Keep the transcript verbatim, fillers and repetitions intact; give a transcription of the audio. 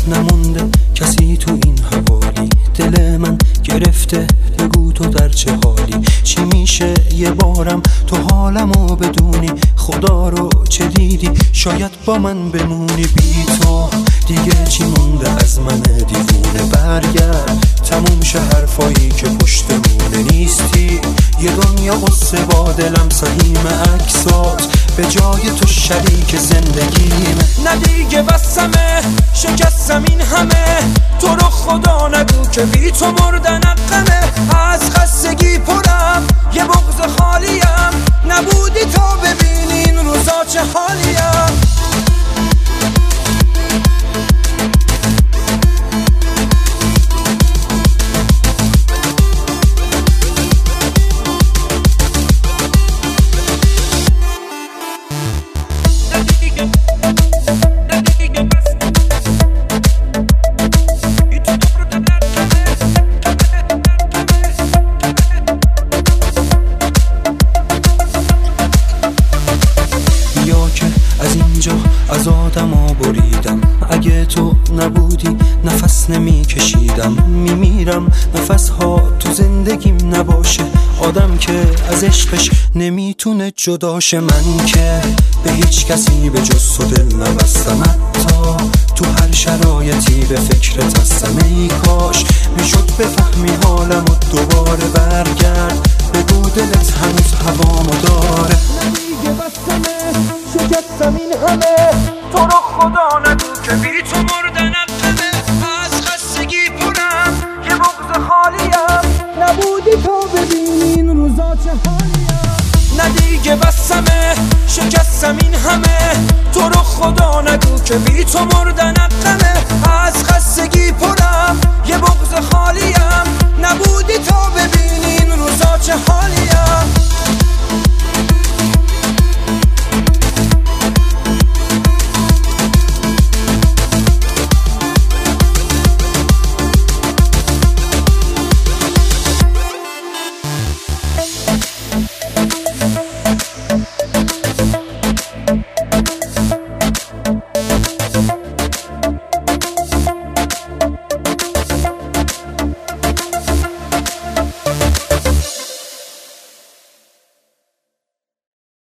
نمونده کسی تو این حوالی، دل من گرفته بگو تو در چه حالی. چی میشه یه بارم تو حالمو بدونی، خدا رو چه دیدی شاید با من بمونی. بی تو دیگه چی مونده از من دیوونه، برگرد تموم شه حرفایی که پشتمونه نیستی. یه دنیا قصه با دلم سهیم عکسات، به جای تو شریک زندگیمه. نه دیگه بسمه شکستم این همه، تو رو خدا نگو که بی تو مردن غمه. از خستگی پرم یه بغض خالیم، نبودی تا ببینی این روزا چه حالیم. از اینجا از آدما بریدم، اگه تو نبودی نفس نمی کشیدم. میمیرم نفس ها تو زندگیم نباشه، آدم که از عشقش نمیتونه جداشه. من که به هیچ کسی به جز تو دل نبستم، حتی تو هر شرایطی به فکرت هستم. ای کاش میشد بفهمی حالم و دوباره برگرد، بگو دلت هنوز هوامو داره. دیگه بستمه شکستم این همه، تو رو خدا نگو که بی تو مردن غمه. از خستگی پرم یه بغض خالیم، نبودی تا ببینی این روزا چه حالیم. نه دیگه بستمه شکستم این همه، تو رو خدا نگو که بی تو مردن غمه. از خستگی پرم یه بغض خالیم، نبودی تا ببینی این روزا چه حالیم.